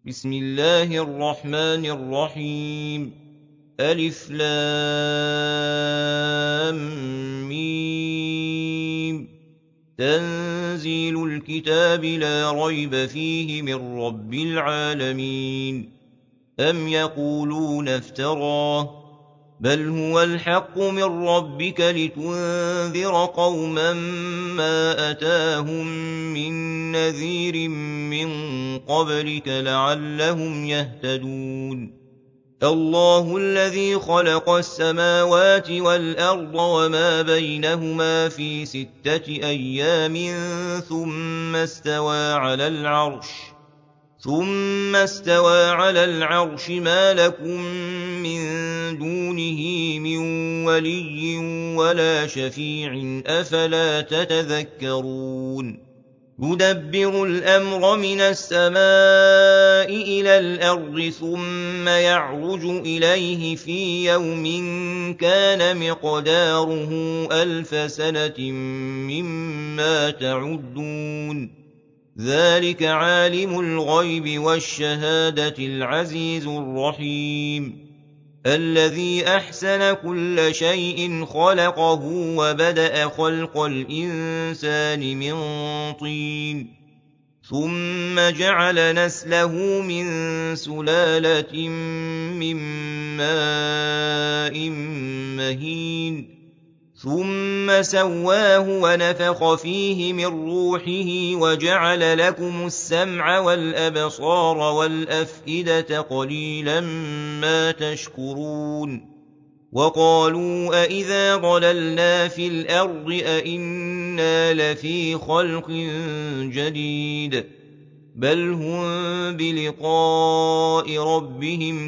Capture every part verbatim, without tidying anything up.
بسم الله الرحمن الرحيم ألف لام ميم تنزيل الكتاب لا ريب فيه من رب العالمين أم يقولون افتراه بل هو الحق من ربك لتنذر قوما ما أتاهم من نذير من قبلك لعلهم يهتدون الله الذي خلق السماوات والأرض وما بينهما في ستة أيام ثم استوى على العرش ثم استوى على العرش ما لكم من دونه من ولي ولا شفيع أفلا تتذكرون يدبر الأمر من السماء إلى الأرض ثم يعرج إليه في يوم كان مقداره ألف سنة مما تعدون ذلك عالم الغيب والشهادة العزيز الرحيم الذي أحسن كل شيء خلقه وبدأ خلق الإنسان من طين ثم جعل نسله من سلالة من ماء مهين ثم سواه ونفخ فيه من روحه وجعل لكم السمع والأبصار والأفئدة قليلا ما تشكرون وقالوا أإذا ضللنا في الأرض أإنا لفي خلق جديد بل هم بلقاء ربهم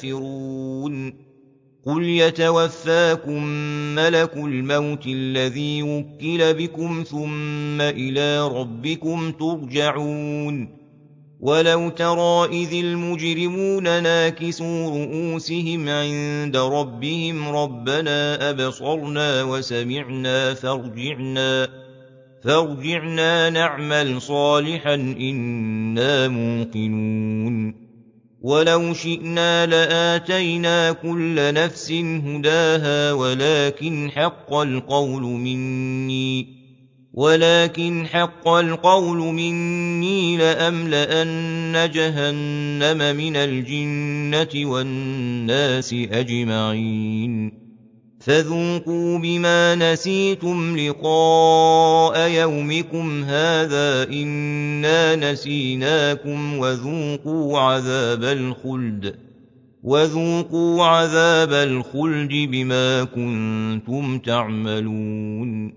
كافرون قل يتوفاكم ملك الموت الذي وكل بكم ثم إلى ربكم ترجعون ولو ترى إذ المجرمون ناكسوا رؤوسهم عند ربهم ربنا أبصرنا وسمعنا فارجعنا فارجعنا نعمل صالحا إنا موقنون ولو شئنا لآتينا كل نفس هداها ولكن حق القول مني ولكن حق القول مني لأملأن جهنم من الجنة والناس أجمعين فذوقوا بما نسيتم لقاء يومكم هذا إنا نسيناكم وذوقوا عذاب الخلد وذوقوا عذاب الخلد بما كنتم تعملون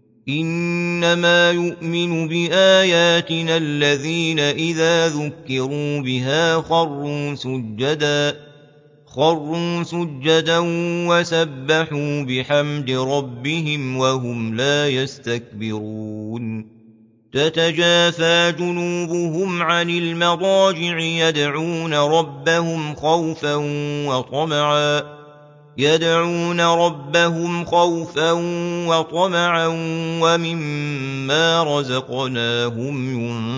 إنما يؤمن بآياتنا الذين إذا ذكروا بها خروا سجدا خروا سجدا وسبحوا بحمد ربهم وهم لا يستكبرون تتجافى جنوبهم عن المضاجع يدعون ربهم خوفا وطمعا يدعون ربهم خوفا وطمعا ومما رزقناهم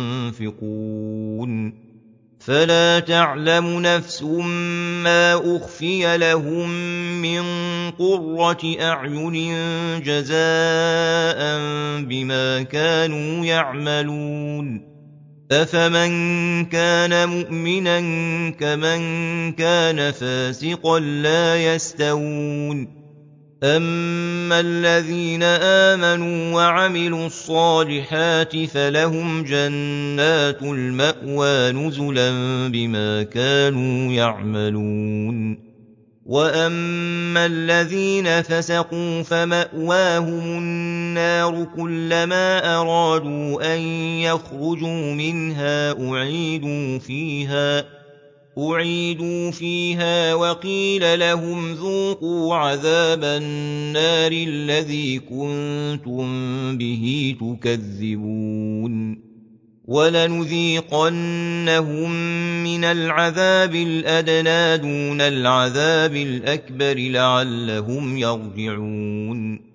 ينفقون فلا تعلم نفس ما أخفي لهم من قرة أعين جزاء بما كانوا يعملون أفمن كان مؤمنا كمن كان فاسقا لا يستوون أما الذين آمنوا وعملوا الصالحات فلهم جنات المأوى نزلا بما كانوا يعملون وأما الذين فسقوا فمأواهم النار كلما أرادوا أن يخرجوا منها أعيدوا فيها أعيدوا فيها وقيل لهم ذوقوا عذاب النار الذي كنتم به تكذبون ولنذيقنهم من العذاب الأدنى دون العذاب الأكبر لعلهم يرجعون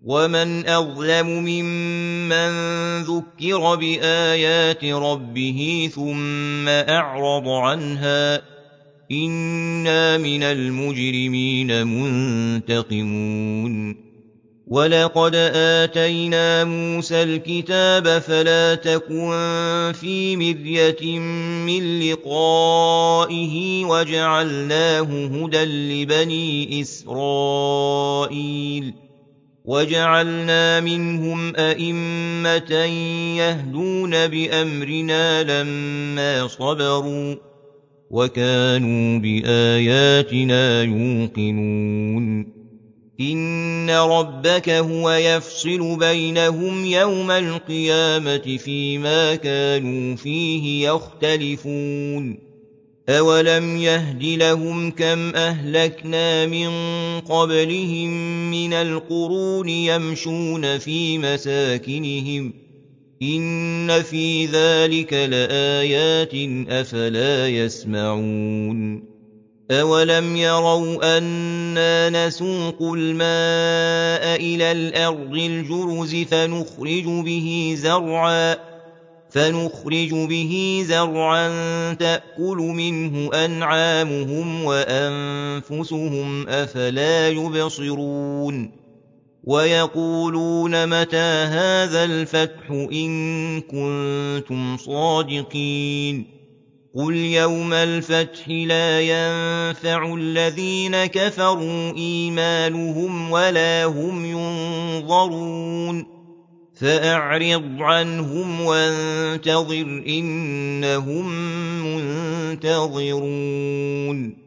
ومن أظلم ممن ذكر بآيات ربه ثم أعرض عنها إنا من المجرمين منتقمون ولقد آتينا موسى الكتاب فلا تكن في مرية من لقائه وجعلناه هدى لبني إسرائيل وجعلنا منهم أئمة يهدون بأمرنا لما صبروا وكانوا بآياتنا يوقنون إن ربك هو يفصل بينهم يوم القيامة فيما كانوا فيه يختلفون أولم يهد لهم كم أهلكنا من قبلهم من القرون يمشون في مساكنهم إن في ذلك لآيات أفلا يسمعون أولم يروا أنا نسوق الماء إلى الأرض الجرز فنخرج به زرعا فنخرج به زرعا تأكل منه أنعامهم وأنفسهم أفلا يبصرون ويقولون متى هذا الفتح إن كنتم صادقين قل يوم الفتح لا ينفع الذين كفروا إيمانهم ولا هم ينظرون فأعرض عنهم وانتظر إنهم منتظرون